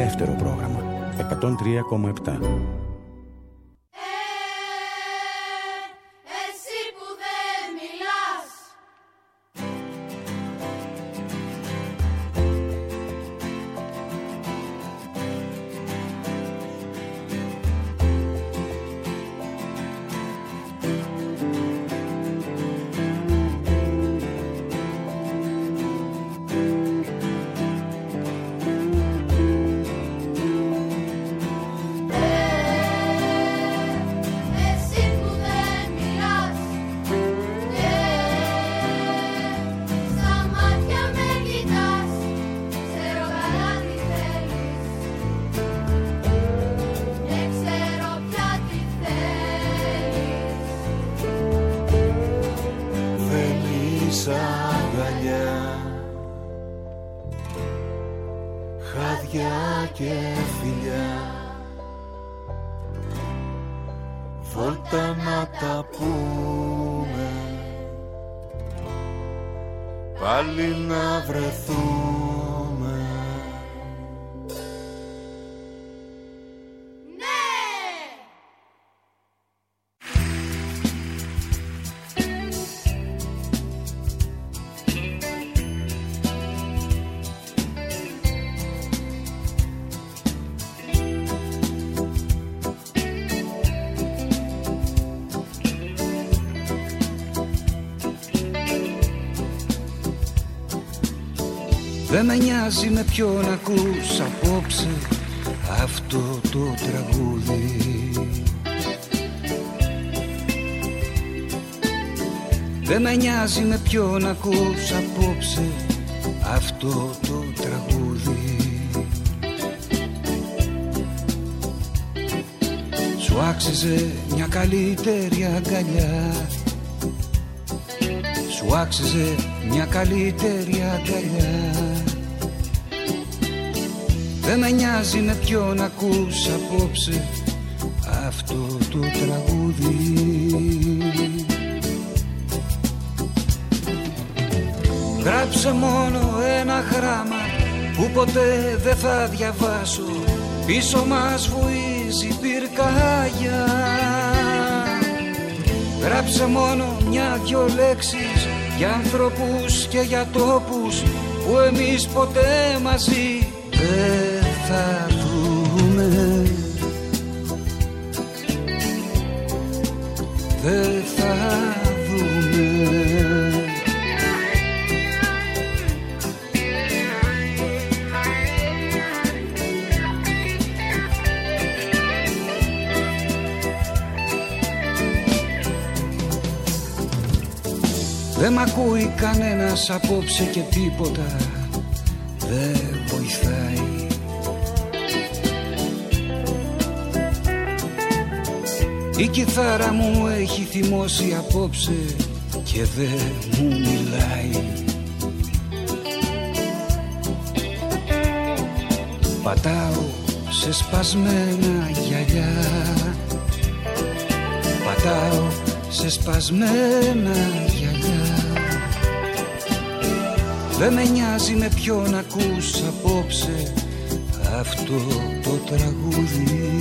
δεύτερο πρόγραμμα 103,7. Δεν με νοιάζει με ποιον ακούς απόψε αυτό το τραγούδι. Δεν με νοιάζει με ποιον ακούς απόψε αυτό το τραγούδι. Σου άξιζε μια καλύτερη αγκαλιά. Σου άξιζε μια καλύτερη αγκαλιά. Δεν με νοιάζει με ποιον ακούς απόψε αυτό το τραγούδι. Γράψε μόνο ένα γράμμα που ποτέ δεν θα διαβάσω. Πίσω μας βουίζει πυρκαγιά. Γράψε μόνο μια-δυο λέξεις για ανθρώπους και για τόπους που εμείς ποτέ μαζί δεν θα δούμε. Δεν θα δούμε. Δεν μ' ακούει κανένας απόψε και τίποτα δεν βοηθάει. Η κιθάρα μου έχει θυμώσει απόψε και δεν μου μιλάει. Πατάω σε σπασμένα γυαλιά. Πατάω σε σπασμένα γυαλιά. Δεν με νοιάζει με ποιον ακούς απόψε αυτό το τραγούδι.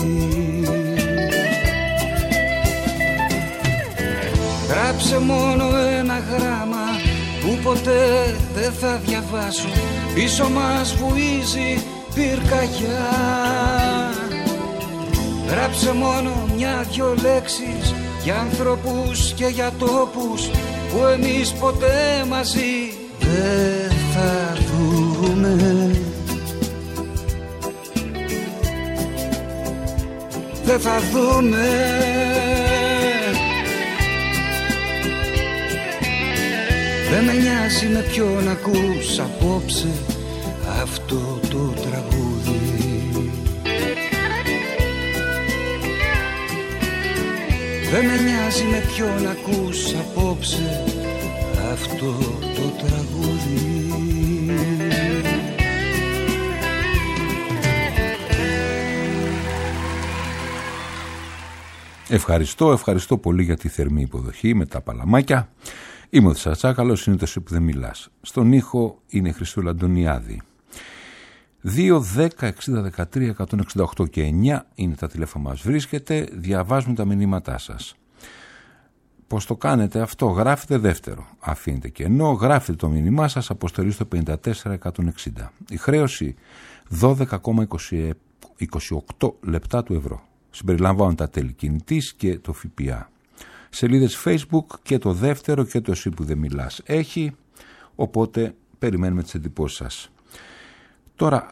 Γράψε μόνο ένα γράμμα που ποτέ δεν θα διαβάσω. Πίσω μας βουίζει πυρκαγιά. Γράψε μόνο μια-δυο λέξεις για ανθρώπους και για τόπους που εμείς ποτέ μαζί δεν θα δούμε. Δεν θα δούμε. Δεν με νοιάζει με ποιον ακούς απόψε αυτό το τραγούδι. Δεν με νοιάζει με ποιον ακούς απόψε αυτό το τραγούδι. Ευχαριστώ πολύ για τη θερμή υποδοχή με τα παλαμάκια. Είμαι ο Θησατσάκαλος, είναι το «Εσύ που δεν μιλάς». Στον ήχο είναι η Χριστούλα Αντωνιάδη. 2, 10, 60, 13, 168 και 9 είναι τα τηλέφωνα μας. Βρίσκεται, διαβάζουμε τα μηνύματά σας. Πώς το κάνετε αυτό? Γράφετε δεύτερο, αφήνετε κενό, γράφετε το μήνυμά σας, αποστολή στο 54-160. Η χρέωση 12,28 λεπτά του ευρώ. Συμπεριλαμβάνουν τα τέλη κινητής και το ΦΠΑ. Σελίδες Facebook και το δεύτερο και το εσύ που δεν μιλάς έχει, οπότε περιμένουμε τις εντυπώσεις σας. Τώρα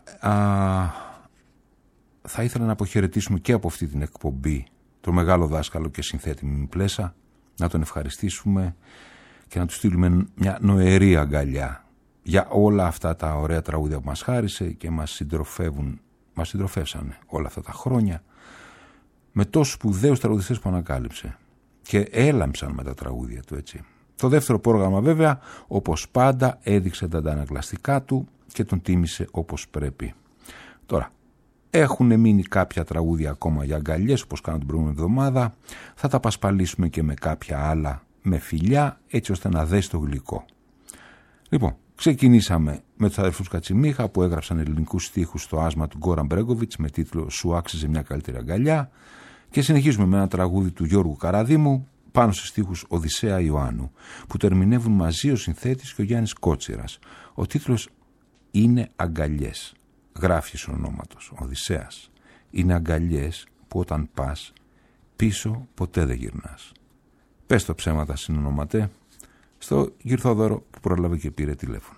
θα ήθελα να αποχαιρετήσουμε και από αυτή την εκπομπή τον μεγάλο δάσκαλο και συνθέτη Μίμη Πλέσα, να τον ευχαριστήσουμε και να του στείλουμε μια νοερή αγκαλιά για όλα αυτά τα ωραία τραγούδια που μας χάρισε και μας συντροφεύσανε όλα αυτά τα χρόνια με τόσους σπουδαίους τραγουδιστές που ανακάλυψε και έλαμψαν με τα τραγούδια του, έτσι. Το δεύτερο πρόγραμμα βέβαια, όπως πάντα, έδειξε τα αντανακλαστικά του και τον τίμησε όπως πρέπει. Τώρα, έχουν μείνει κάποια τραγούδια ακόμα για αγκαλιές, όπως κάναμε την προηγούμενη εβδομάδα. Θα τα πασπαλίσουμε και με κάποια άλλα με φιλιά, έτσι ώστε να δέσει το γλυκό. Λοιπόν, ξεκινήσαμε με τους αδερφούς Κατσιμίχα που έγραψαν ελληνικούς στίχους στο άσμα του Γκόραν Μπρέγκοβιτς με τίτλο «Σου άξιζε μια καλύτερη αγκαλιά» και συνεχίζουμε με ένα τραγούδι του Γιώργου Καραδίμου πάνω σε στίχους Οδυσσέα Ιωάννου που το ερμηνεύουν μαζί ο συνθέτης και ο Γιάννης Κότσιρας. Ο τίτλος είναι «Αγκαλιές». Γράφει ονόματος, Οδυσσέας. Είναι αγκαλιές που όταν πας πίσω ποτέ δεν γυρνάς. Πες το ψέματα συνονοματέ στο Γυρθόδωρο που πρόλαβε και πήρε τηλέφωνο.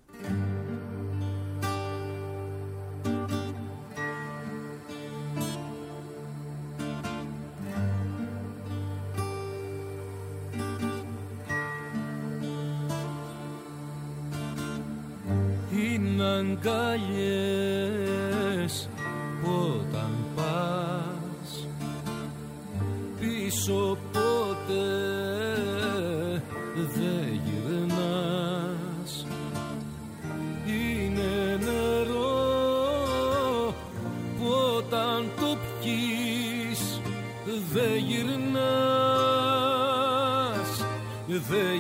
Είναι αγκαλιές όταν πας πίσω ποτέ δεν γυρνάς. Είναι νερό που όταν το πιείς δεν γυρνάς, δεν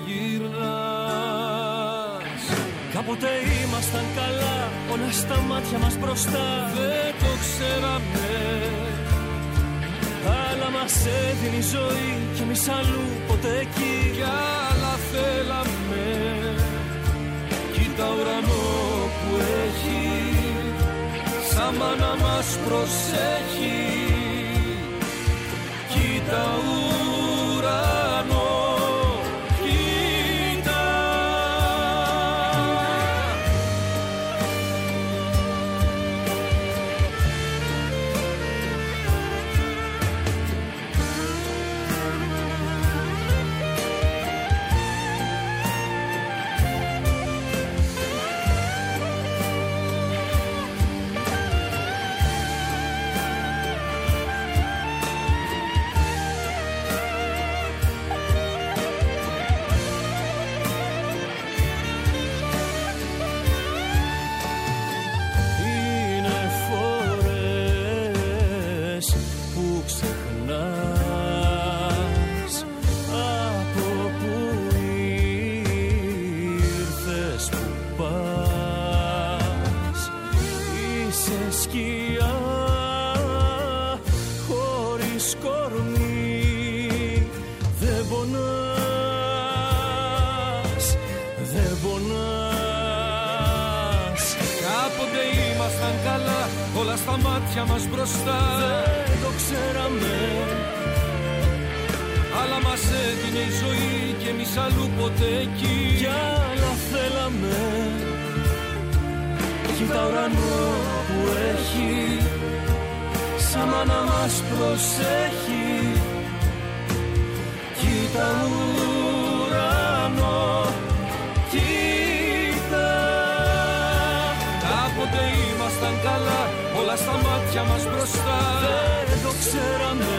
γυρνάς. Κάποτε ήμασταν καλά, όλα στα μάτια μας μπροστά. Δεν το ξέραμε, αλλά μας έδινε η ζωή κι εμείς αλλού ποτέ εκεί. Κι άλλα θέλαμε, κοίτα ουρανό που έχει, σαν μάνα μας προσέχει. Κοίτα ουρανό, στα μάτια μας μπροστά. Δεν το ξέραμε, αλλά μας έδινε η ζωή και εμείς αλλού ποτέ εκεί. Κι άλλα θέλαμε, κοίτα ουρανό που έχει, σαν μάνα μας προσέχει. Κοίτα ουρανό, κοίτα. Κάποτε ήμασταν καλά, όλα στα μάτια μας μπροστά. Δεν το ξέραμε,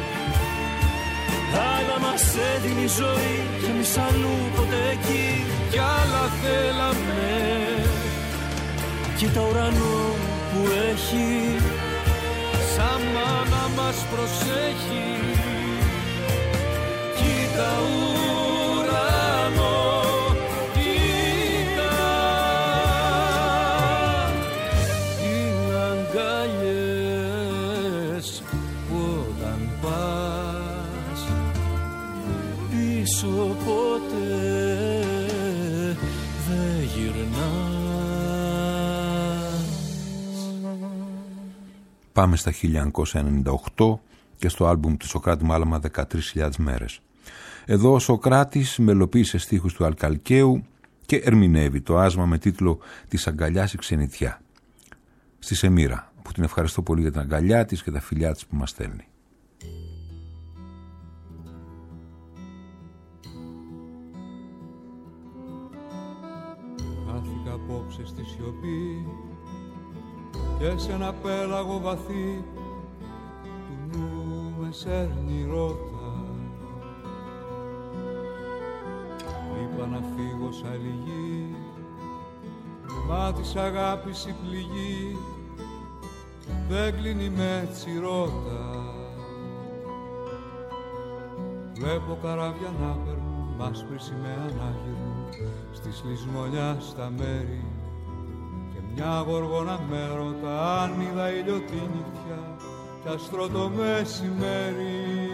αλλά μας έδινε η ζωή και εμείς αλλού ποτέ εκεί. Κι άλλα θέλαμε, κοίτα ουρανό που έχει, σαν μάνα μας προσέχει. Κοίτα ουρανό, κοίτα. Πάμε στα 1998 και στο άλμπουμ του Σωκράτη Μάλαμα 13.000 μέρες. Εδώ ο Σωκράτης μελοποίησε στίχους του Αλκαλκαίου και ερμηνεύει το άσμα με τίτλο «Της αγκαλιάς η ξενιτιά» στη Σεμίρα, που την ευχαριστώ πολύ για την αγκαλιά της και τα φιλιά της που μας στέλνει. Χάθηκα απόψε στη σιωπή και σε ένα πέλαγο βαθύ του νου με σέρνει ρότα. Είπα να φύγω σ' άλλη γη, μα της αγάπης η πληγή δεν κλείνει με τσιρότα. Βλέπω καράβια να περνούν, μάσπρη σημαία να γυρνούν στις λησμονιά στα μέρη, και μια γοργόνα με ρώτα αν είδα ήλιο τη νυχτιά κι αστρό το μεσημέρι.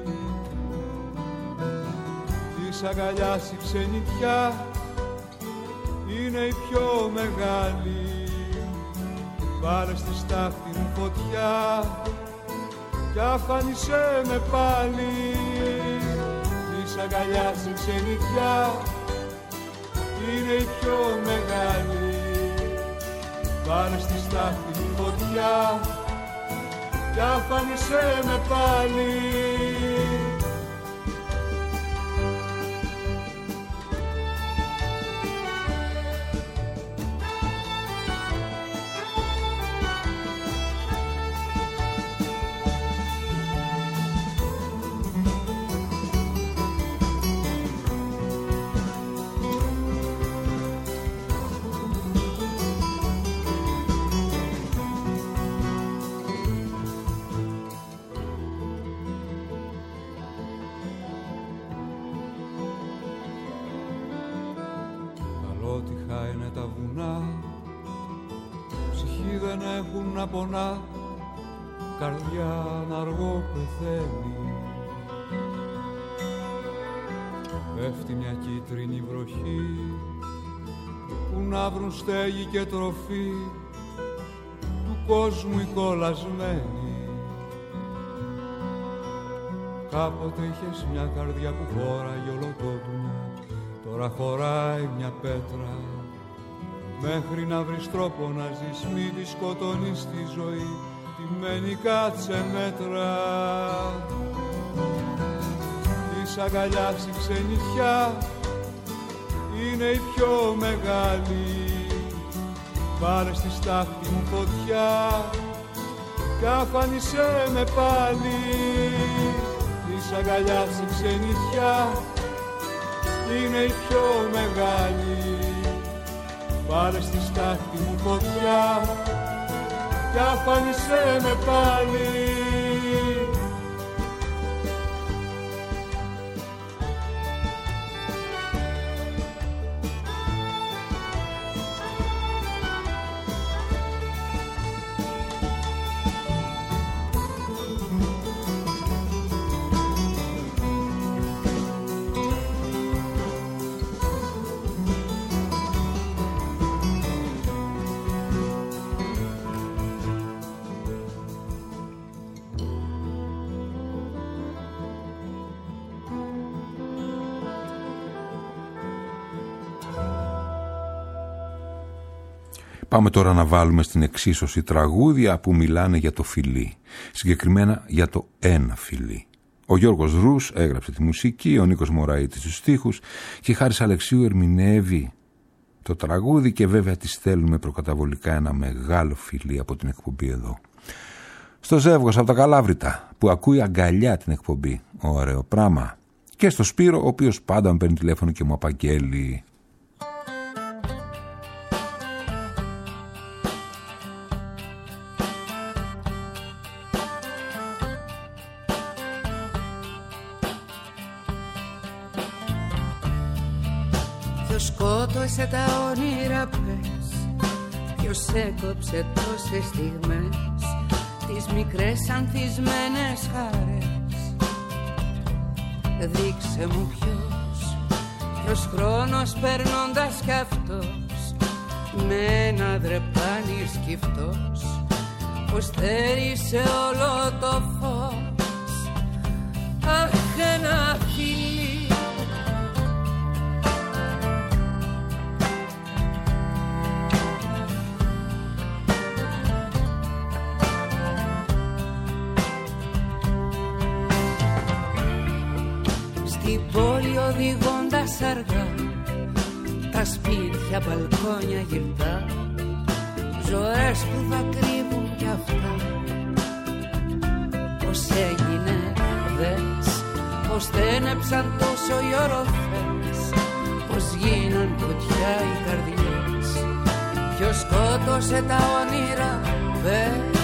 Της αγκαλιάς η ξενιτιά είναι η πιο μεγάλη, βάλε στη στάχτη μου φωτιά κι αφάνισέ με πάλι. Της αγκαλιάς η ξενιτιά είναι η πιο μεγάλη, βάλε στη στάχτη μου φωτιά κι αφάνισέ με πάλι. Πονά, καρδιά να αργό πεθαίνει. Πέφτει μια κίτρινη βροχή που να βρουν στέγη και τροφή του κόσμου οι κολλασμένοι. Κάποτε είχες μια καρδιά που χώραγε ολοκότουνα, τώρα χωράει μια πέτρα. Μέχρι να βρεις τρόπο να ζεις, μη τη σκοτώνεις τη ζωή, τη μένει κάτσε μέτρα. Της αγκαλιάς η ξενιτιά είναι η πιο μεγάλη, βάλε στη στάχτη μου φωτιά κι αφάνισέ με πάλι. Της αγκαλιάς η ξενιτιά είναι η πιο μεγάλη, βάλε στη στάχτη μου φωτιά κι αφάνισέ με πάλι. Πάμε τώρα να βάλουμε στην εξίσωση τραγούδια που μιλάνε για το φιλί. Συγκεκριμένα για το ένα φιλί. Ο Γιώργος Ρους έγραψε τη μουσική, ο Νίκος Μωραΐτης τους στίχους και η Χάρης Αλεξίου ερμηνεύει το τραγούδι και βέβαια τη στέλνουμε προκαταβολικά ένα μεγάλο φιλί από την εκπομπή εδώ. Στο Ζεύγος από τα Καλάβρητα που ακούει αγκαλιά την εκπομπή. Ωραίο πράγμα. Και στο Σπύρο ο οποίος πάντα με παίρνει τηλέφωνο και μου απαγγέλει. Ποιος σκότωσε τα όνειρα πες, ποιος έκοψε τόσες στιγμές, τις μικρές ανθισμένες χαρές. Δείξε μου ποιος χρόνος περνώντας κι αυτός, με ένα δρεπάνι σκυφτός, πως θέρισε όλο το φως. Αχ, ένα φιλί. Στην πόλη οδηγώντας αργά, τα σπίτια, μπαλκόνια γυρτά, ζωές που θα κρύβουν κι αυτά. Πως έγινε, δες, πως τένεψαν τόσο οι οροφές, πως γίναν φωτιά οι καρδιές, ποιος σκότωσε τα όνειρα, πες.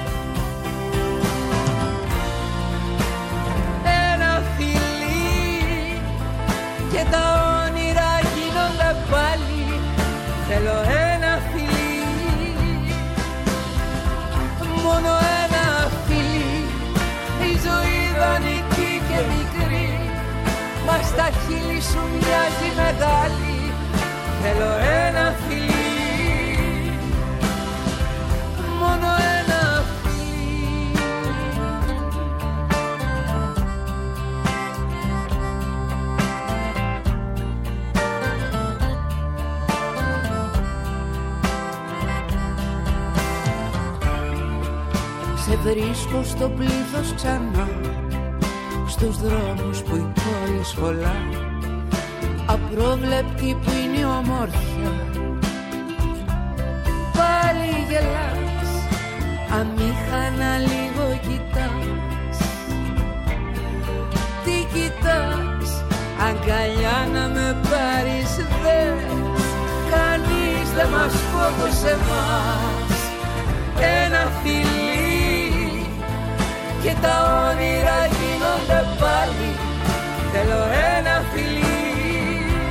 Ένα φιλί και τα όνειρα γίνονται πάλι. Θέλω ένα φιλί, μόνο ένα φιλί. Η ζωή δανεική και μικρή, μα στα χείλη σου μοιάζει μεγάλη. Θέλω ένα φιλί, μόνο ένα φιλί. Σε βρίσκω στο πλήθος ξανά, στους δρόμους που η πόλη σχολά, απρόβλεπτη που είναι η ομόρφια. Πάλι γελάς, αμήχανα λίγο κοιτάς. Τι κοιτάς, αγκαλιά να με πάρεις δες. Κανείς δεν μας φόβωσε μας. Ένα φιλί και τα όνειρα γίνονται πάλι. Θέλω ένα φιλί,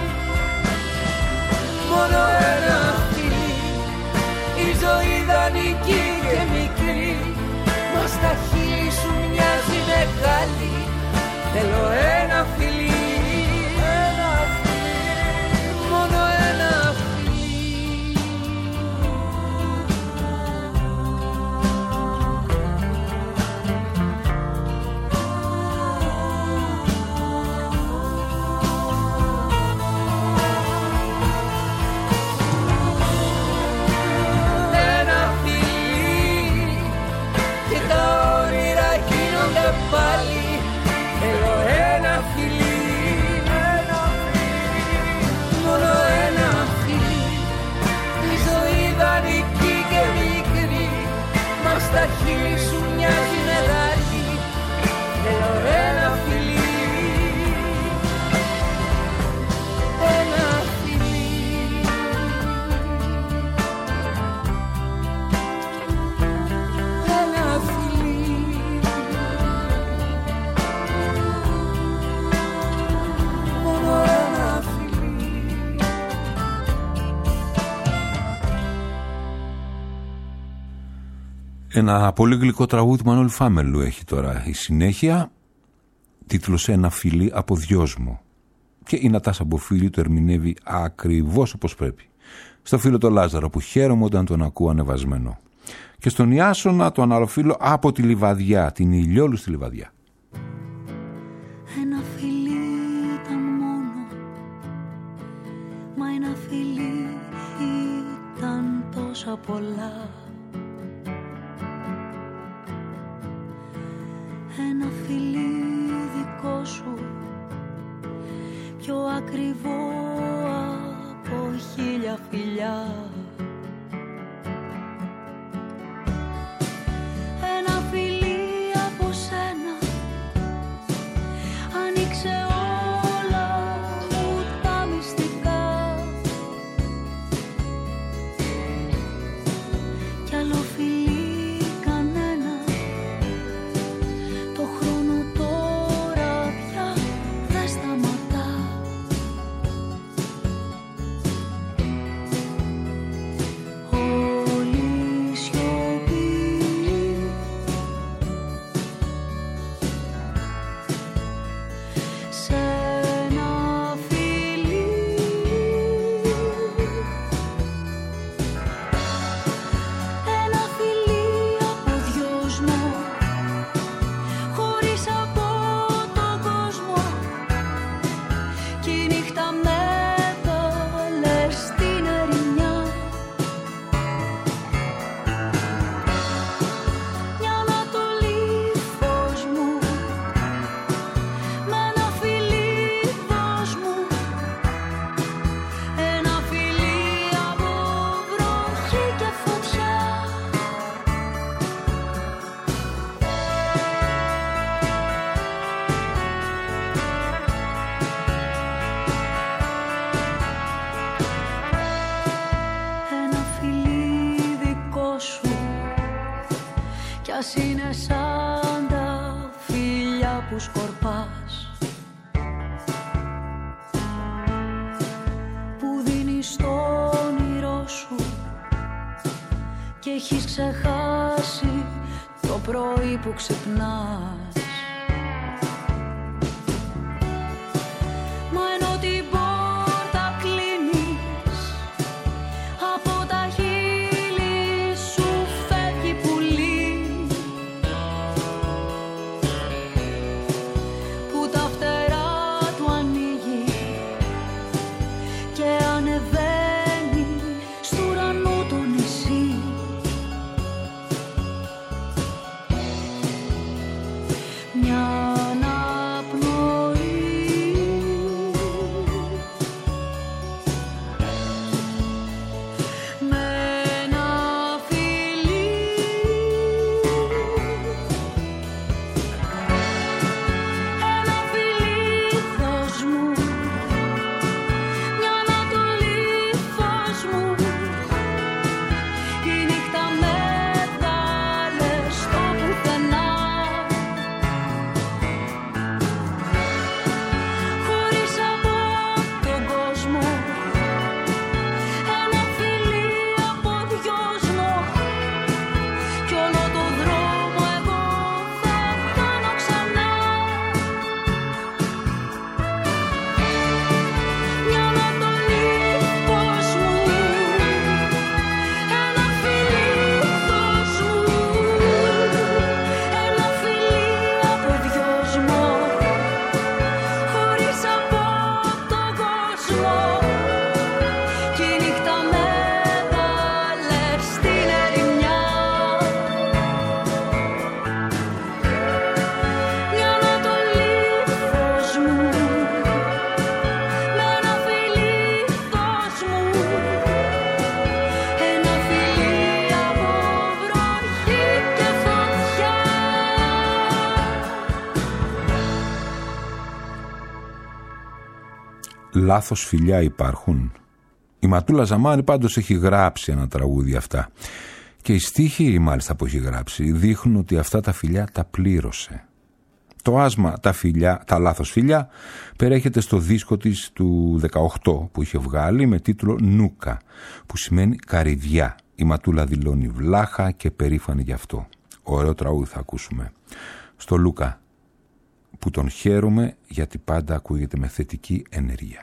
μόνο ένα φιλί. Η ζωή δανεική και μικρή, μα στα χείλη σου μοιάζει μεγάλη. Θέλω ένα φιλί, ένα φιλί, μόνο ένα φιλί. Πάλι θέλω ένα φιλί, ένα φιλί, μόνο ένα φιλί. Η ζωή δανεική και μικρή, μα στα χείλη σου μοιάζει μεγάλη. Θέλω ένα φιλί, ένα φιλί. Ένα φιλί. Ένα πολύ γλυκό τραγούδι του Μανώλη Φάμελου έχει τώρα η συνέχεια, τίτλος «Ένα φιλί από δυόσμο». Και η Νατάσα Μποφίλη το ερμηνεύει ακριβώς όπως πρέπει. Στο φίλο το Λάζαρο που χαίρομαι όταν τον ακούω ανεβασμένο. Και στον Ιάσονα το άλλο φίλο από τη Λιβαδιά, την Ηλιόλου στη Λιβαδιά. Ένα φιλί ήταν μόνο, μα ένα φιλί ήταν τόσα πολλά. Ένα φιλί δικό σου, πιο ακριβό από 1000 φιλιά. Ένα φιλί από σένα άνοιξε όλα μου τα μυστικά. Κι άλλο φιλί κανένα, το χρόνο τώρα πια δεν σταματά. είναι σαν τα φιλιά που σκορπάς, που δίνεις το όνειρό σου και έχεις ξεχάσει το πρωί που ξυπνάς. Μα ενώ την πόρτα κλείνεις, από τα χείλη σου φεύγει πουλί, που τα φτερά του ανοίγει και ανεβαίνει στου ουρανού το νησί. Μια αναπνοή με ένα φιλί, ένα φιλί δώσ' μου, μια ανατολή φως μου. Η νύχτα με βάλε στο πουθενά, χωρίς από τον κόσμο. Ένα φιλί από δυόσμο κι όλο το δρόμο εγώ θα κάνω ξανά. Μια ανατολή φως μου, ένα φιλί δώσ' μου, ένα φιλί από δυόσμο, χωρίς από τον κόσμο. Κι η νύχτα με βάλε στην ερημιά. Μια ανατολή φως μου, με ένα φιλί δώσ' μου, ένα φιλί από βροχή και φωτιά. Λάθος φιλιά υπάρχουν. Η Ματούλα Ζαμάνη πάντως έχει γράψει ένα τραγούδι αυτά. Και οι στίχοι μάλιστα που έχει γράψει δείχνουν ότι αυτά τα φιλιά τα πλήρωσε. Το άσμα τα λάθος φιλιά περιέχεται στο δίσκο της του 18 που είχε βγάλει με τίτλο Νούκα, που σημαίνει καρυδιά. Η Ματούλα δηλώνει βλάχα και περήφανη γι' αυτό. Ωραίο τραγούδι θα ακούσουμε. Στο Λούκα, που τον χαίρομαι γιατί πάντα ακούγεται με θετική ενέργεια.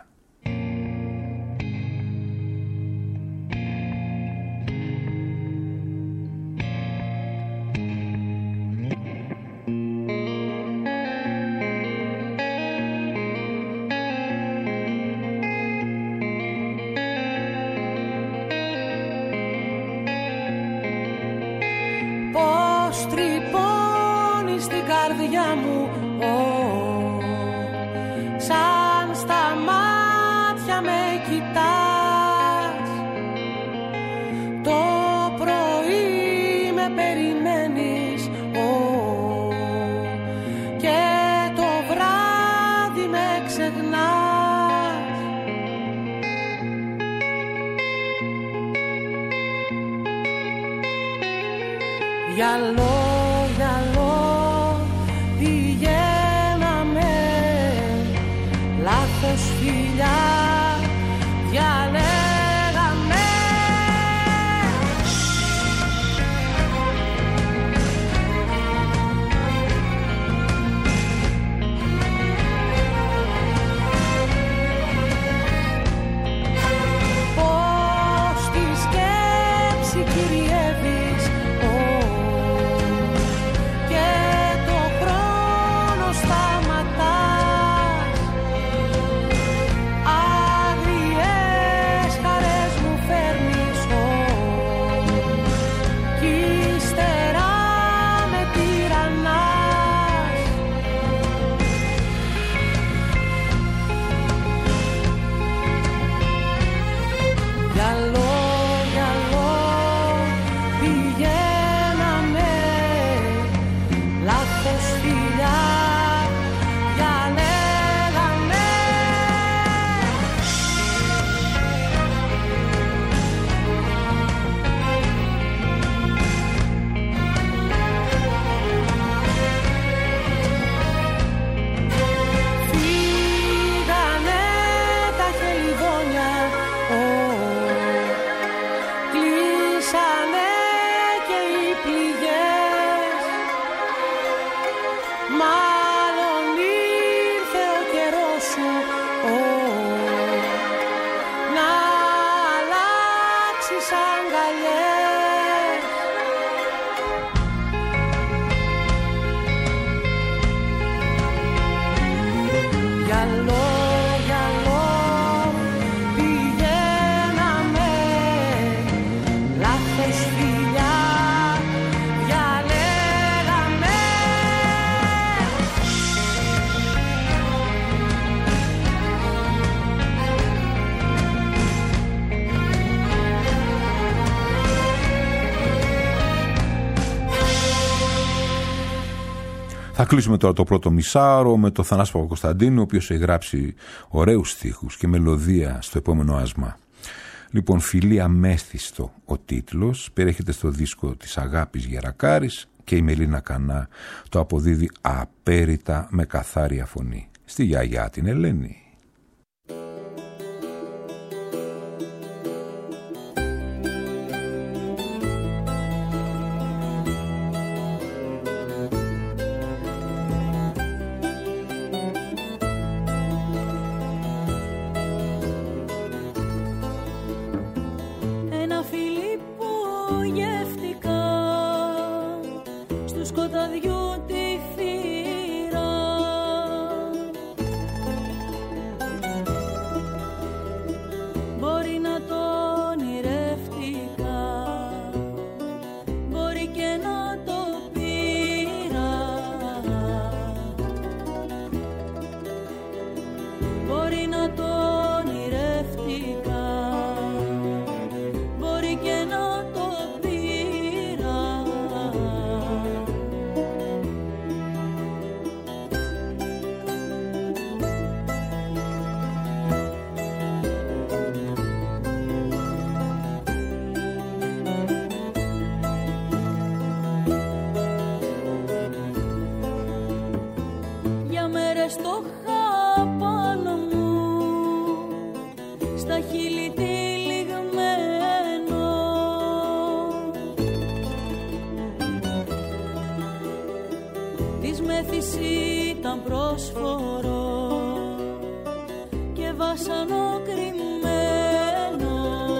Πώς τρυπώνει στην καρδιά μου, σαν στα μάτια με κοιτάς. Το πρωί με περιμένεις, και το βράδυ με ξεχνάς. Γυαλό, γυαλό, πηγαίναμε, λάθος φιλιά διαλέγαμε. Πώς τη σκέψη κυριεύεις, και το χρόνο σταματάς. Άγριες χαρές μου φέρνεις, κι ύστερα με τυραννάς. Γυαλό, γυαλό, κλείσανε και οι πληγές. Μάλλον ήρθε ο καιρός σου να αλλάξεις αγκαλιές. Γυαλό, γυαλό πηγαίναμε, λάθος φιλιά διαλέγαμε. Θα κλείσουμε τώρα το πρώτο μισάωρο με το Θανάση Παπακοσταντίνου, ο οποίος έχει γράψει ωραίους στίχους και μελωδία στο επόμενο άσμα. Λοιπόν, «Φιλί αμέστιστο» ο τίτλος, περιέχεται στο δίσκο της Αγάπης Γερακάρης και η Μελίνα Κανά το αποδίδει απέριτα με καθάρια φωνή. Στη γιαγιά την Ελένη. Ένα φιλί που γεύτηκα στου σκοταδιού τη θύρα. Μπορεί να το ονειρεύτηκα, μπορεί και να το πήρα. Μπορεί να το ονειρεύτηκα, μπορεί και να το πήρα. Για μέρες το είχα πάνω μου, στα χείλη τυλιγμένο. Της μέθης ήταν πρόσφορο και βάσανο κρυμμένο.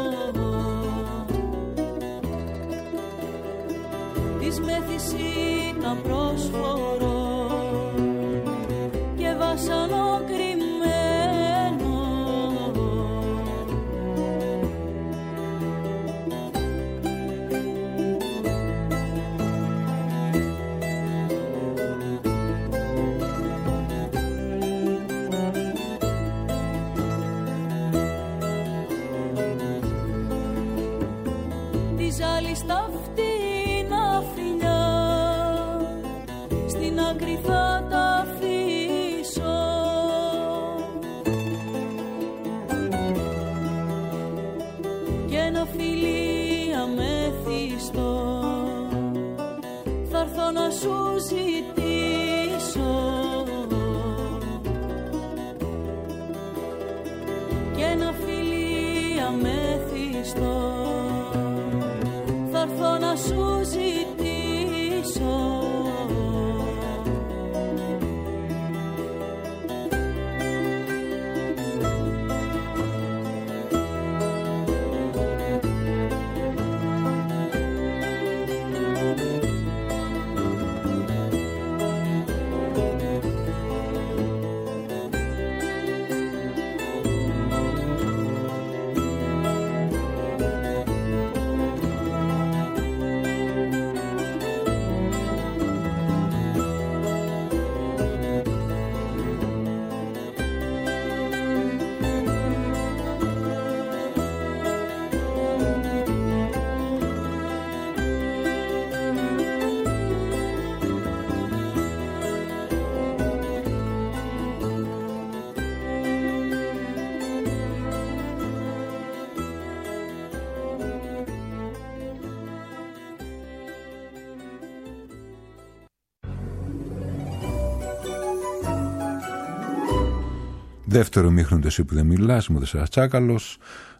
Της μέθης ήταν πρόσφορο και βάσανο κρυμμένο. Της άλλης τα φτηνά φιλιά στην άκρη θα τα αφήσω. Και ένα φιλί αμέθιστο θα έρθω να σου ζητήσω. Και ένα φιλί αμέθιστο θα έρθω να σου ζητήσω. Δεύτερο ημίχρονο του Εσύ που δεν μιλάς, είμαι ο Δεσποινάς Τσάκαλος.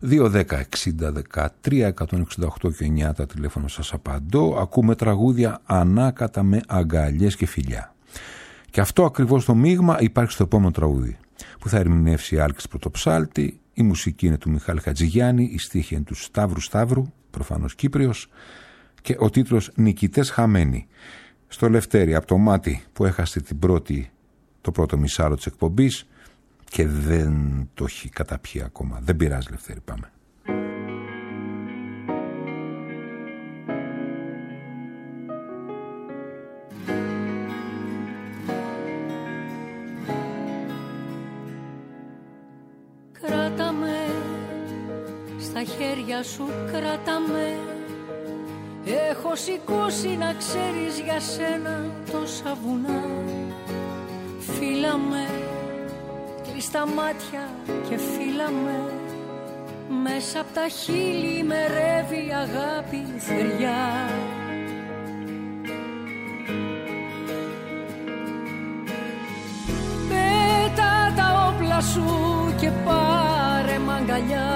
2-10-60-13-168 και 9 τα τηλέφωνα σας απαντώ. Ακούμε τραγούδια ανάκατα με αγκαλιές και φιλιά. Και αυτό ακριβώς το μείγμα υπάρχει στο επόμενο τραγούδι, που θα ερμηνεύσει η Άλκης Πρωτοψάλτη. Η μουσική είναι του Μιχάλη Χατζηγιάννη, η στίχη είναι του Σταύρου Σταύρου, προφανώς Κύπριος, και ο τίτλος «Νικητές χαμένοι». Στο Λευτέρη, από το μάτι που έχασε το πρώτο μισάρο της εκπομπής και δεν το έχει καταπιεί ακόμα. Δεν πειράζει, Λευτέρη, πάμε. Κράτα με, στα χέρια σου κράτα με. Έχω σηκώσει να ξέρεις για σένα τόσα βουνά. Φίλα με, κλείς τα μάτια και φίλα με. Μέσα απ' τα χείλη με ρεύει αγάπη θεριά. Πέτα τα όπλα σου και πάρε μ' αγκαλιά.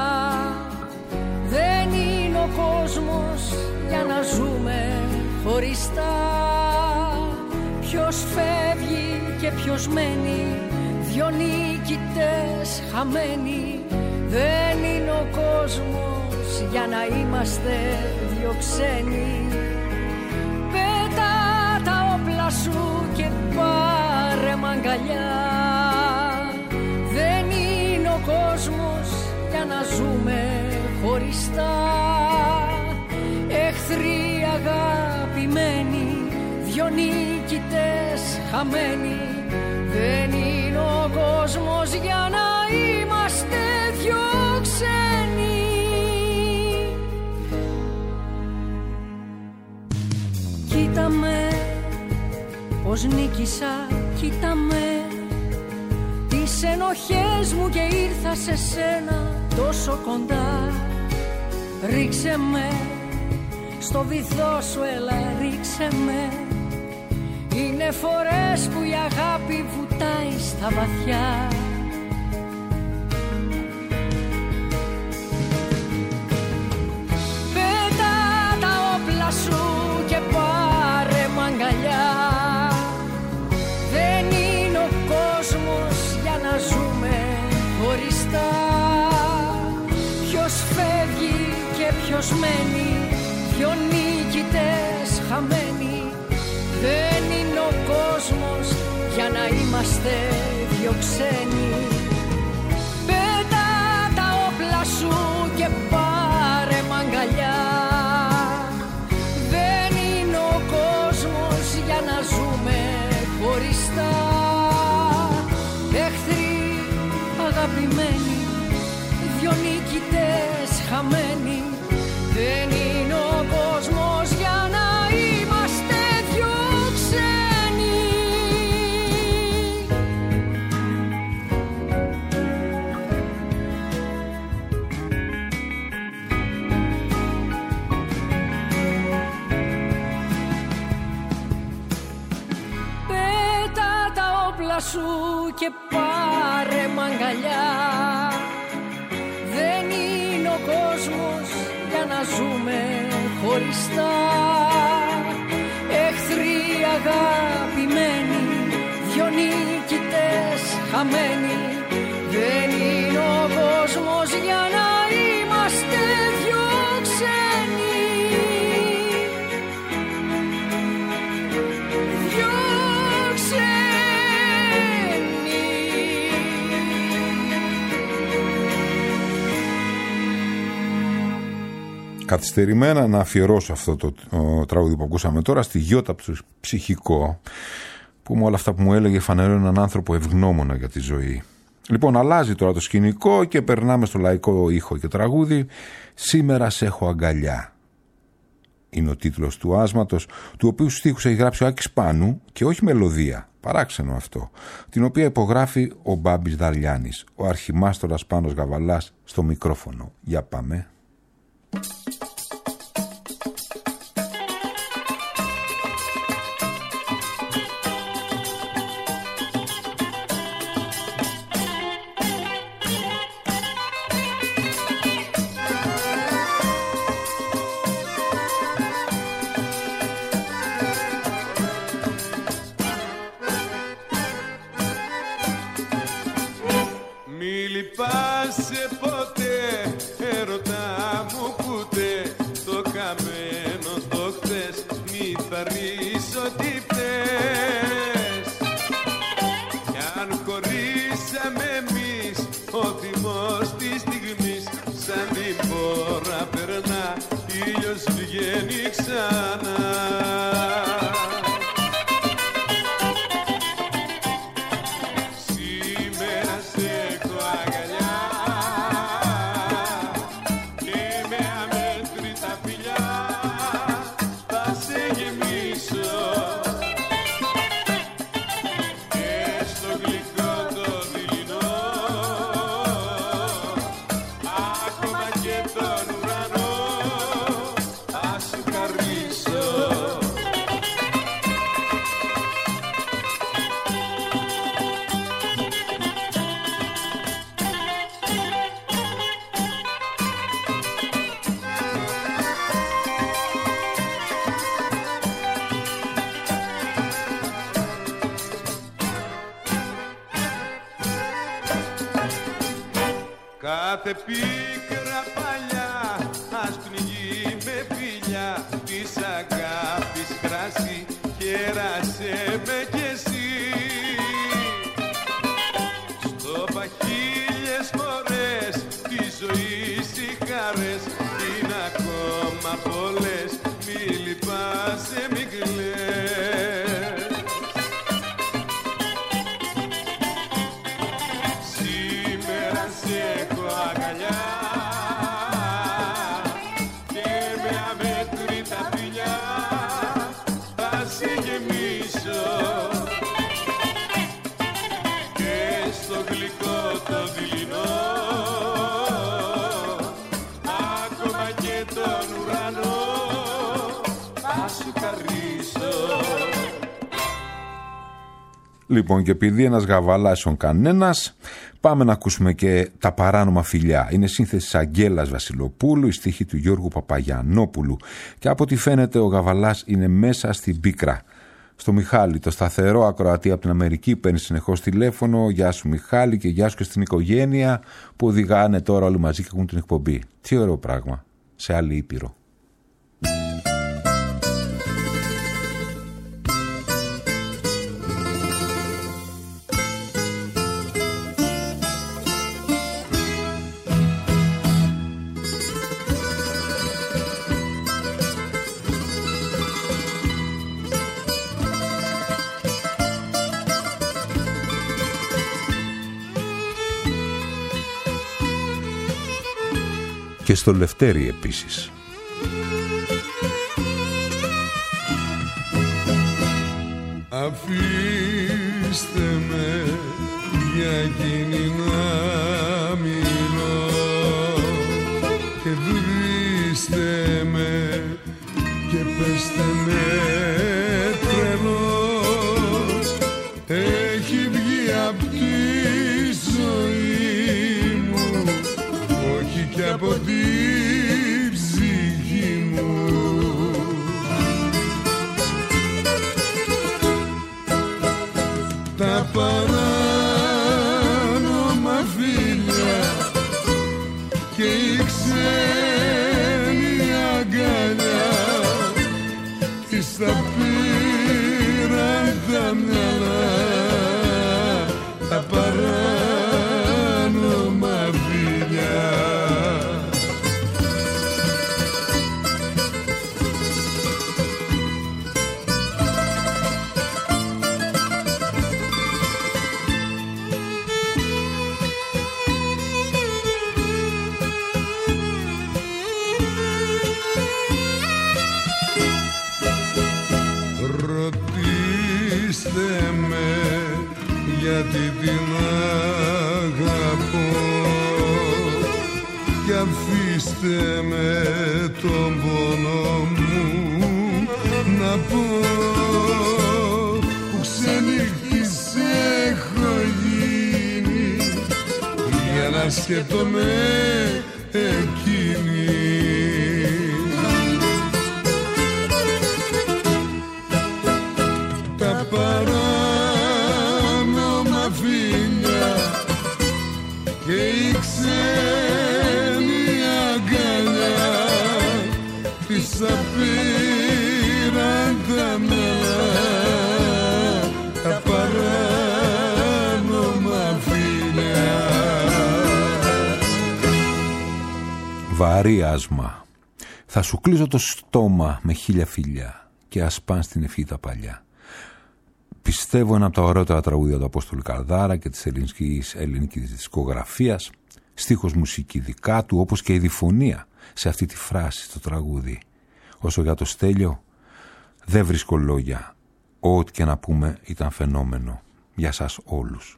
Δεν είναι ο κόσμος για να ζούμε χωριστά. Ποιος φεύγει και ποιος μένει, δυο νικητές χαμένοι. Δεν είναι ο κόσμος για να είμαστε δυο ξένοι. Πέτα τα όπλα σου και πάρε μ' αγκαλιά. Δεν είναι ο κόσμος για να ζούμε χωριστά. Εχθροί αγαπημένοι, δυο νικητές χαμένοι. Δεν είναι ο κόσμος για να είμαστε δυο ξένοι. Κοίτα με, πως νίκησα, κοίτα με. Τις ενοχές μου και ήρθα σε σένα τόσο κοντά. Ρίξε με, στο βυθό σου έλα ρίξε με. Είναι φορές που η αγάπη βουτάει στα βαθιά. Πέτα τα όπλα σου και πάρε μ' αγκαλιά. Δεν είναι ο κόσμος για να ζούμε χωριστά. Ποιος φεύγει και ποιος μένει, δυο νικητές χαμένοι. Δεν είναι ο κόσμος για να είμαστε δυο ξένοι. Πέτα τα όπλα σου και πάρε μ' αγκαλιά. Δεν είναι ο κόσμος για να ζούμε χωριστά. Εχθροί αγαπημένοι, δυο νικητές χαμένοι. Δεν είναι ο κόσμος για να είμαστε δυο ξένοι. Πέτα τα όπλα σου και πάρε μ' αγκαλιά. Δεν είναι ο κόσμος για να ζούμε χωριστά. Εχθροί αγαπημένοι, δυο νικητές χαμένοι. Δεν είναι ο κόσμος για να είμαστε δυο ξένοι. Δυο ξένοι. Καθυστερημένα να αφιερώσω αυτό το τραγούδι που ακούσαμε τώρα στη Γιώτα Ψυχικό, που με όλα αυτά που μου έλεγε φανερώνει έναν άνθρωπο ευγνώμονα για τη ζωή. Λοιπόν, αλλάζει τώρα το σκηνικό και περνάμε στο λαϊκό ήχο και τραγούδι. «Σήμερα σε έχω αγκαλιά» είναι ο τίτλος του άσματος, του οποίου στίχους έχει γράψει ο Άκης Πάνου και όχι μελωδία, παράξενο αυτό, την οποία υπογράφει ο Μπάμπης Δαρλιάνης, ο αρχιμάστορας Πάνος Γαβαλάς στο μικρόφωνο. Για πάμε. βγαίνει ξανά. Σήμερα σε έχω αγκαλιά και με αμέτρητα φιλιά θα σε γεμίσω και στο γλυκό το δειλινό ακόμα και τον ουρανό θα σου χαρίσω. Κάθε πίκρα παλιά ας πνιγεί με φιλιά της αγάπης κρασί, κέρασε με κι εσύ. Στο παχύλιες φορές της ζωής οι χαρές είναι ακόμα πολλές, μη λυπάσαι μη κλαις. Σήμερα σε έχω αγκαλιά και με αμέτρητα φιλιά θα σε γεμίσω και στο γλυκό το δειλινό ακόμα και τον ουρανό θα σου χαρίσω. Λοιπόν, και επειδή ένας γαβαλάσιον κανένας, πάμε να ακούσουμε και τα παράνομα φιλιά. Είναι σύνθεση Αγγέλας Βασιλοπούλου, η στίχη του Γιώργου Παπαγιαννόπουλου. Και από ό,τι φαίνεται ο γαβαλάς είναι μέσα στην πίκρα. Στο Μιχάλη, το σταθερό ακροατή από την Αμερική, παίρνει συνεχώς τηλέφωνο. Γεια σου Μιχάλη και γεια σου και στην οικογένεια που οδηγάνε τώρα όλοι μαζί και ακούν την εκπομπή. Τι ωραίο πράγμα, σε άλλη ήπειρο. Και στο Λευτέρι επίσης. Αφήστε με για εκείνη να μιλώ και βρίστε με και πέστε με τρελός. Έχει βγει απ' τη ζωή μου, όχι και από τη ψυχή μου. Τα παράνομα φίλια και η ξένη αγκαλιά της τα πήραν τα μυαλά. Τα παράνομα φίλια. Ρωτήστε με γιατί την αγαπώ και αφήστε με τον πόνο μου να πω που ξενύχτης έχω γίνει για να σκέφτομαι εκείνη. Τα παράνομα φίλια και η ξένη αγκαλιά της απήραν τα μυαλά. Τα παράνομα φίλια. Βαρύ άσμα. Θα σου κλείσω το στόμα με 1000 φιλιά και ας πάνε στην ευχή τα παλιά. Πιστεύω ένα από τα ωραιότερα τραγούδια του Απόστολου Καρδάρα και της ελληνικής δισκογραφίας, στίχος μουσική δικά του, όπως και η διφωνία σε αυτή τη φράση στο τραγούδι. Όσο για το Στέλιο, δεν βρίσκω λόγια. Ό,τι και να πούμε ήταν φαινόμενο για σας όλους.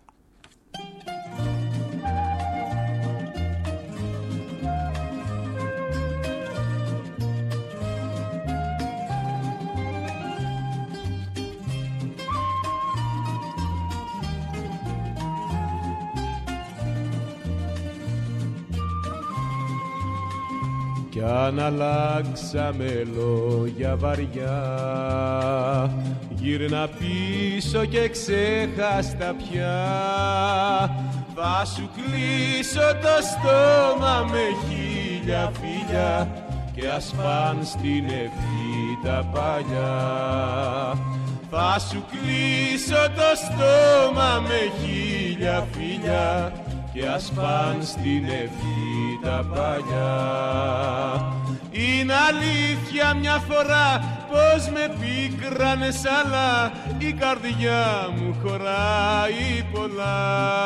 Κι αν αλλάξαμε λόγια βαριά, γύρνα πίσω και ξέχαστα πια. Θα σου κλείσω το στόμα με 1000 φιλιά και ας παν στην ευχή τα παλιά. Θα σου κλείσω το στόμα με 1000 φιλιά και ας παν στην ευχή τα παλιά. Είναι αλήθεια μια φορά πως με πίκρανες, αλλά η καρδιά μου χωράει πολλά.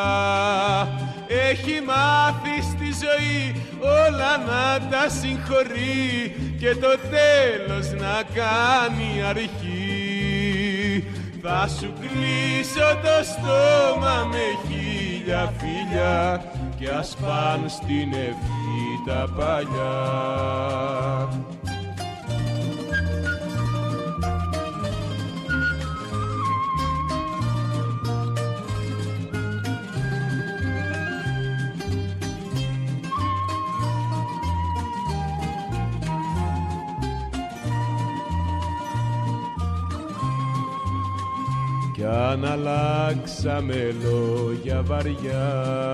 Έχει μάθει στη ζωή όλα να τα συγχωρεί και το τέλος να κάνει αρχή. Θα σου κλείσω το στόμα με 1000 φιλιά και ας παν στην ευχή τα παλιά. Κι αν αλλάξαμε λόγια βαριά,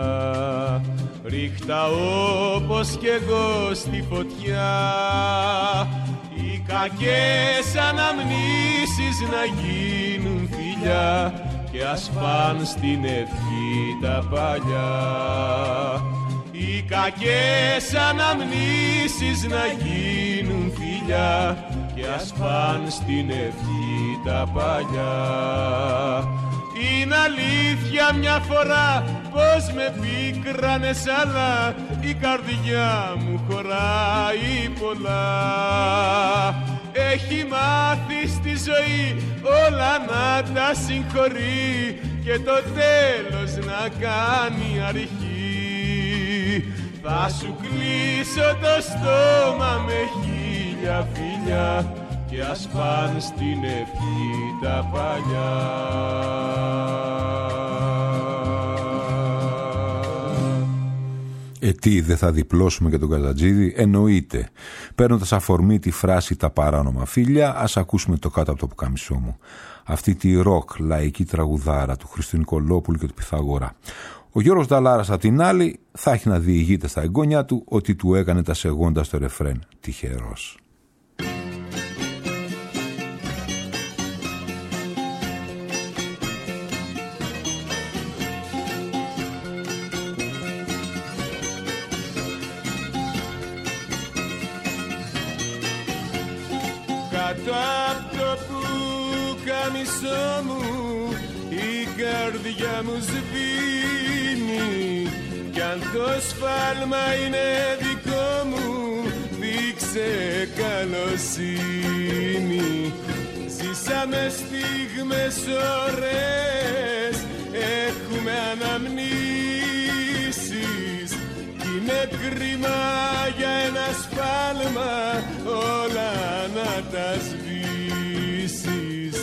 ρίχτα όπως κι εγώ στη φωτιά. Οι κακές αναμνήσεις να γίνουν φιλιά και ας παν στην ευχή τα παλιά. Οι κακές αναμνήσεις να γίνουν φιλιά και ας παν στην ευχή τα παλιά. Είναι αλήθεια μια φορά πως με πίκρανες, αλλά η καρδιά μου χωράει πολλά. Έχει μάθει στη ζωή όλα να τα συγχωρεί και το τέλος να κάνει αρχή. Θα σου κλείσω το στόμα με 1000 φιλιά και ας παν στην ευχή τα παλιά. Τι, δεν θα διπλώσουμε και τον Καζατζίδη? Εννοείται. Παίρνοντας αφορμή τη φράση «τα παράνομα φίλια», ας ακούσουμε το «κάτω από το πουκάμισό μου». Αυτή τη ροκ λαϊκή τραγουδάρα του Χριστού Νικολόπουλου και του Πυθαγόρα. Ο Γιώργος Νταλάρας απ' την άλλη θα έχει να διηγείται στα εγγόνια του ότι του έκανε τα σεγόντα στο ρεφρέν «Τυχερός». Κάτω απ' το πουκάμισό μου η καρδιά μου σβήνει, κι αν το σφάλμα είναι δικό μου δείξε καλοσύνη. Ζήσαμε στιγμές ωραίες, έχουμε αναμνήσεις, είναι κρίμα για ένα σφάλμα όλα να τα σβήσεις.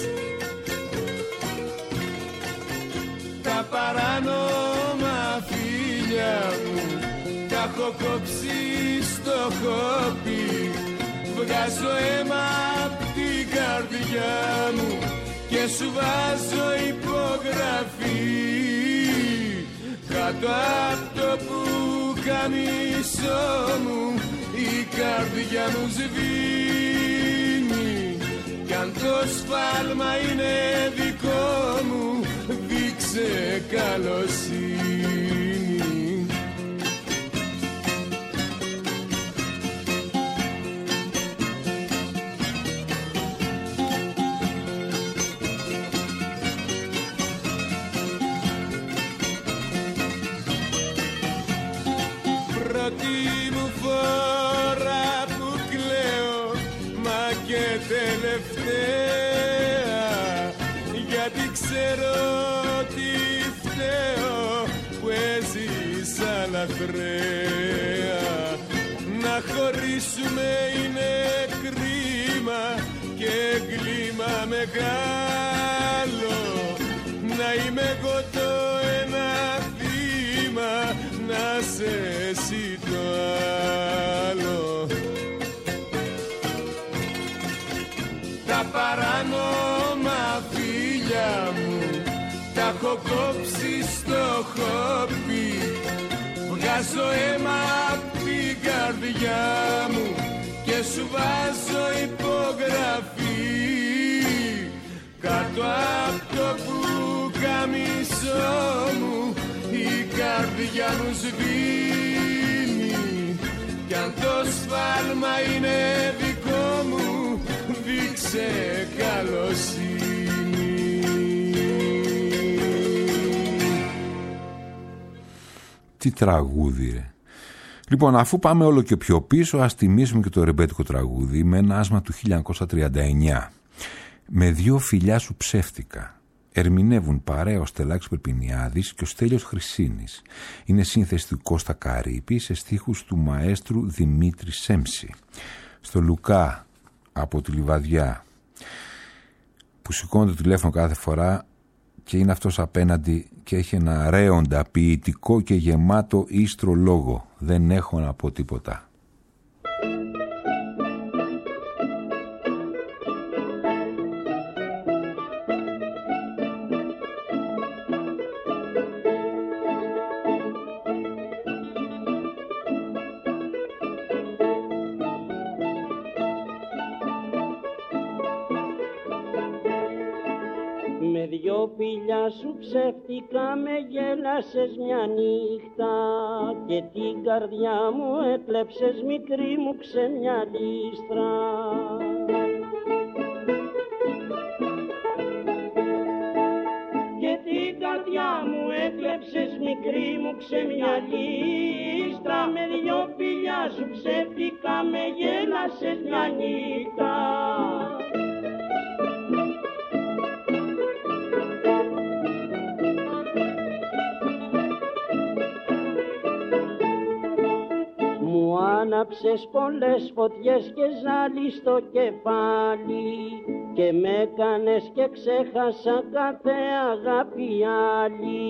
Τα παράνομα φίλια μου τα έχω κόψει στο χόπι, βγάζω αίμα απ' την καρδιά μου και σου βάζω υπογραφή. Κάτω απ' το πουκάμισό μου η καρδιά μου σβήνει, κι αν το σφάλμα είναι δικό μου δείξε καλοσύνη. και τελευταία, γιατί ξέρω τι φταίω που έζησα λαθρέα. Να χωρίσουμε είναι κρίμα και έγκλημα μεγάλο, να είμαι εγώ το ένα θύμα, να σε εσύ το άλλο. Τα παράνομα φίλια μου τα έχω κόψει στο χόπι, βγάζω αίμα απ' την καρδιά μου και σου βάζω υπογραφή. Κάτω απ' το πουκαμισό μου η καρδιά μου σβήνει, κι αν το σφάλμα είναι δικό μου δείξε καλοσύνη. Τι τραγούδι ρε. Λοιπόν, αφού πάμε όλο και πιο πίσω, ας τιμήσουμε και το ρεμπέτικο τραγούδι με ένα άσμα του 1939. Με δύο φιλιά σου ψεύτικα. Ερμηνεύουν παρέα ο Στελάκης Περπινιάδης και ο Στέλιος Χρυσίνης. Είναι σύνθεση του Κώστα Καρύπη σε στίχους του μαέστρου Δημήτρη Σέμψη. Στο Λουκά από τη Λιβαδιά, που σηκώνει το τηλέφωνο κάθε φορά και είναι αυτός απέναντι και έχει ένα ρέοντα ποιητικό και γεμάτο ίστρο λόγο. Δεν έχω να πω τίποτα. Πηλιά σου ψεύτικα με γέλασες μια νύχτα και την καρδιά μου έκλεψες μικρή μου ξεμιά λίστρα. Και την καρδιά μου έκλεψες μικρή μου ξεμιά λίστρα, με δυο πηλιά σου ψεύτικα με γέλασες μια νύχτα. Άναψες πολλές φωτιές και ζάλι στο κεφάλι και με έκανες και ξέχασα κάθε αγάπη άλλη.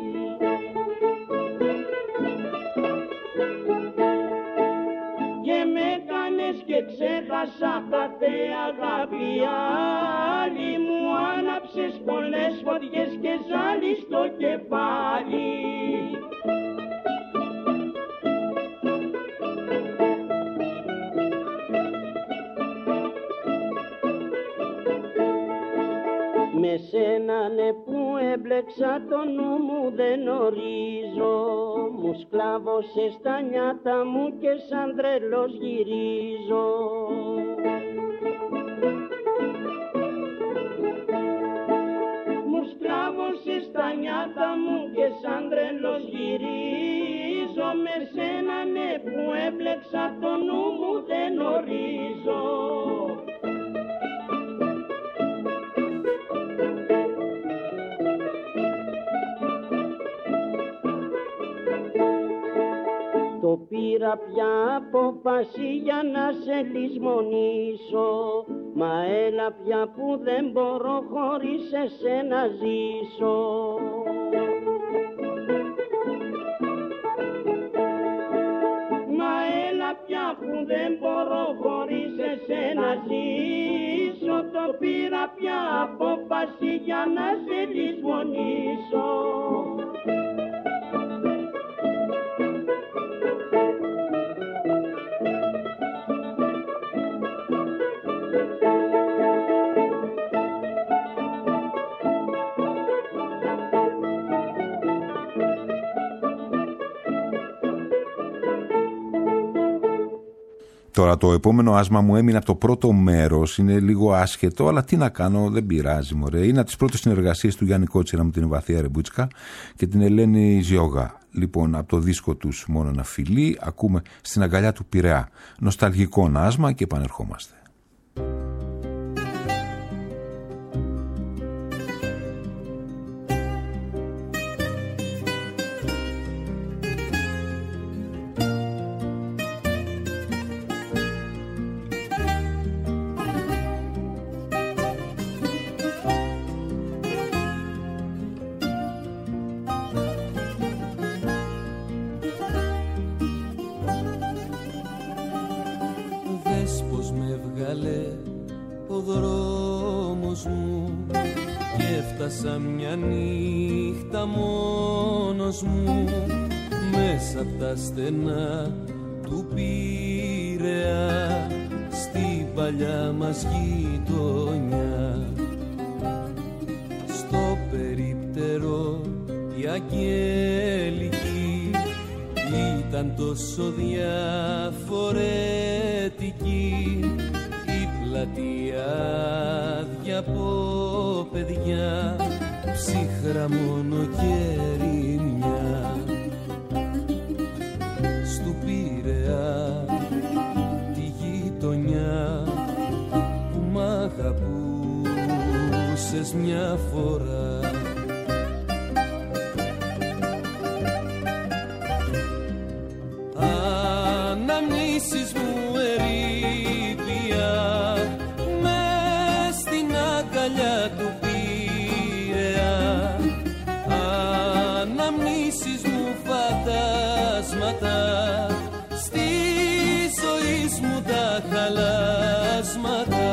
Και με έκανες και ξέχασα κάθε αγάπη άλλη. Μου άναψες πολλές φωτιές και ζάλι στο κεφάλι. Με σένα ναι που έμπλεξα το νου μου δεν ορίζω, μου σκλάβωσες τα νιάτα μου και σαν τρελός γυρίζω. Μου σκλάβωσες τα νιάτα μου και σαν τρελός γυρίζω, με σένα ναι που έμπλεξα το νου μου δεν ορίζω. Το πήρα πια απόφαση για να σε λησμονήσω, μα έλα πια που δεν μπορώ χωρίς εσένα ζήσω. Μα έλα πια που δεν μπορώ χωρίς εσένα ζήσω, το πήρα πια απόφαση για να σε λησμονήσω. Τώρα το επόμενο άσμα μου έμεινε από το πρώτο μέρος, είναι λίγο άσχετο, αλλά τι να κάνω, δεν πειράζει μωρέ. Είναι από τις πρώτες συνεργασίες του Γιάννη Κότσιρα με την Βαθία Ρεμπούτσκα και την Ελένη Ζιόγα. Λοιπόν, από το δίσκο τους Μόνο ένα φιλί, ακούμε Στην αγκαλιά του Πειραιά. Νοσταλγικό άσμα και επανερχόμαστε. ο δρόμος μου και έφτασα μια νύχτα μόνος μου μέσα απ' τα στενά του Πειραιά στην παλιά μας γειτονιά. Στο περίπτερο η αγγέλικη ήταν τόσο διαφορετική, η πλατεία άδεια από παιδιά, ψύχρα μόνο και ερημιά. Στου Πειραιά τη γειτονιά που μ' αγαπούσες μια φορά, αναμνήσεις μου ερήπια μες στην αγκαλιά του Πειραιά, αναμνήσεις μου φαντάσματα στη ζωή μου τα χαλάσματα.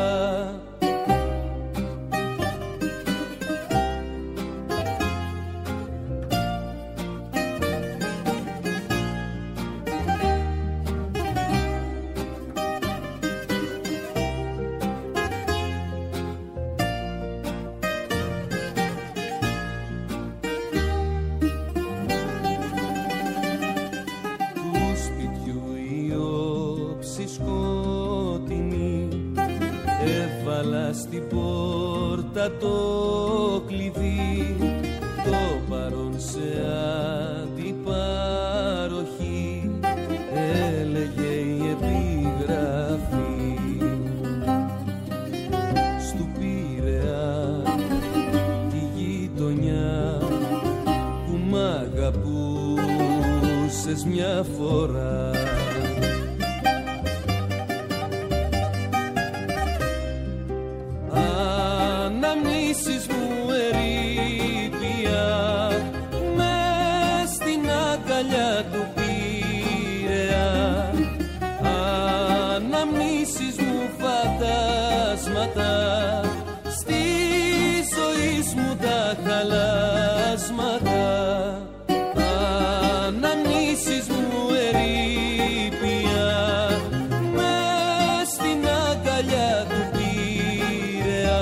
Στην πόρτα το κλειδί, το παρόν σε αντιπαροχή, έλεγε η επιγραφή. Στου Πειραιά τη γειτονιά που μ' αγαπούσες μια φορά, αναμνήσεις μου ερήπια μες στην αγκαλιά του Πειραιά, αναμνήσεις μου φαντάσματα στη ζωή μου τα χαλάσματα, αναμνήσεις μου ερήπια μες στην αγκαλιά του Πειραιά,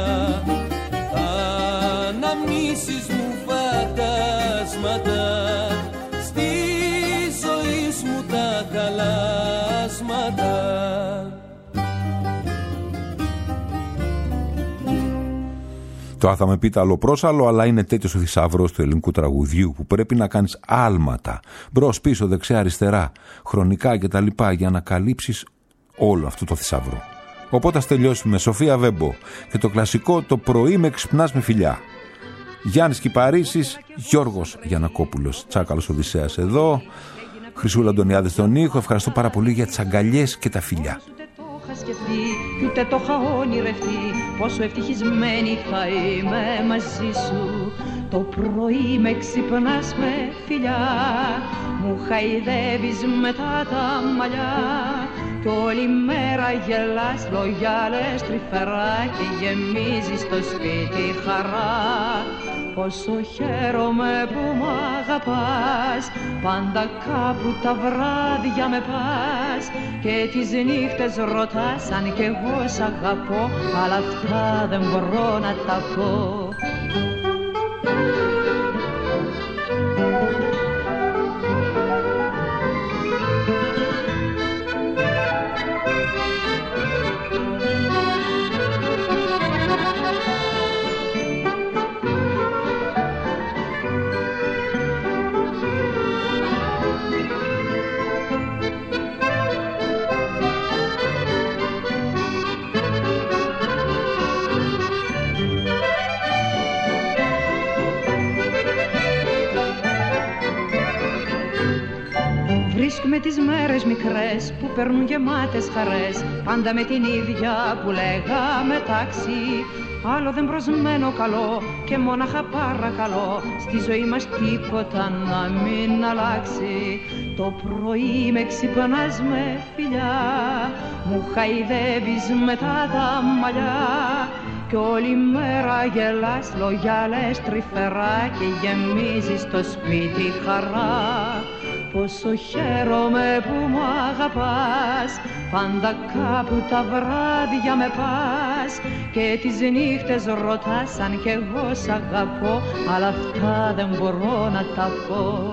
αναμνήσεις μου φαντάσματα στη ζωή μου τα χαλάσματα. Τώρα θα με πείτε αλλοπρόσαλλο, αλλά είναι τέτοιος ο θησαυρός του ελληνικού τραγουδιού που πρέπει να κάνεις άλματα μπρος, πίσω, δεξιά, αριστερά, χρονικά κτλ. Για να καλύψεις όλο αυτό το θησαυρό. Οπότε ας τελειώσουμε Σοφία Βέμπο και το κλασικό «Το πρωί με ξυπνάς με φιλιά». Γιάννης Κυπαρίσης, Γιώργος Γιαννακόπουλος, Τσάκαλος Οδυσσέας εδώ, Χρυσούλα Αντωνιάδη στον ήχο. Ευχαριστώ πάρα πολύ για τις αγκαλιές και τα φιλιά. Σκεφτεί, κι ούτε το είχα όνειρευτεί πόσο ευτυχισμένη θα είμαι μαζί σου. Το πρωί με ξυπνάς με φιλιά, μου χαϊδεύεις μετά τα μαλλιά, κι όλη μέρα γελάς λόγια λες τρυφερά και γεμίζεις το σπίτι χαρά. Πόσο χαίρομαι που μ' αγαπάς, πάντα κάπου τα βράδια με πας και τις νύχτες ρωτάς αν κι εγώ σ' αγαπώ, αλλά αυτά δεν μπορώ να τα πω. με τις μέρες μικρές που περνούν γεμάτες χαρές, πάντα με την ίδια που λέγαμε τάξη. Άλλο δεν προσμένω καλό και μόναχα παρακαλώ, στη ζωή μας τίποτα να μην αλλάξει. Το πρωί με ξυπνάς με φιλιά, μου χαϊδεύεις μετά τα μαλλιά, κι όλη μέρα γελάς λόγια λες τρυφερά και γεμίζεις το σπίτι χαρά. Πόσο χαίρομαι που μου αγαπάς, πάντα κάπου τα βράδια με πας και τις νύχτες ρωτάς αν κι εγώ σ' αγαπώ, αλλά αυτά δεν μπορώ να τα πω.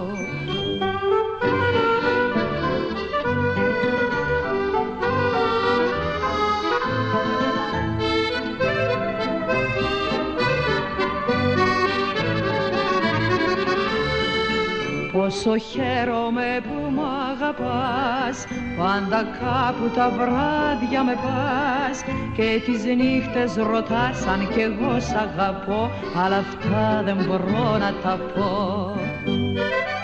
Πόσο χαίρομαι που μ' αγαπάς, πάντα κάπου τα βράδια με πας και τις νύχτες ρωτάς αν κι εγώ σ' αγαπώ, αλλά αυτά δεν μπορώ να τα πω.